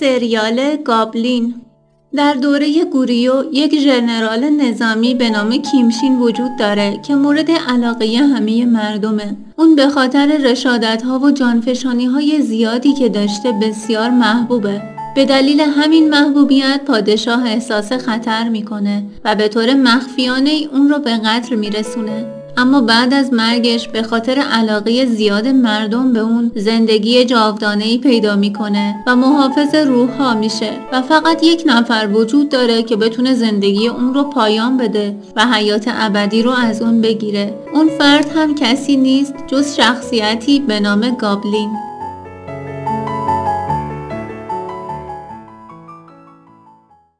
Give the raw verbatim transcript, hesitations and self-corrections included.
سریال گابلین. در دوره گوریو یک ژنرال نظامی به نام کیمشین وجود داره که مورد علاقه همه مردمه. اون به خاطر رشادت‌ها و جانفشانی‌های زیادی که داشته بسیار محبوبه. به دلیل همین محبوبیت پادشاه احساس خطر میکنه و به طور مخفیانه اون رو به قتل میرسونه. اما بعد از مرگش به خاطر علاقه زیاد مردم به اون زندگی جاودانه‌ای پیدا میکنه و محافظ روح‌ها میشه و فقط یک نفر وجود داره که بتونه زندگی اون رو پایان بده و حیات ابدی رو از اون بگیره. اون فرد هم کسی نیست جز شخصیتی به نام گابلین.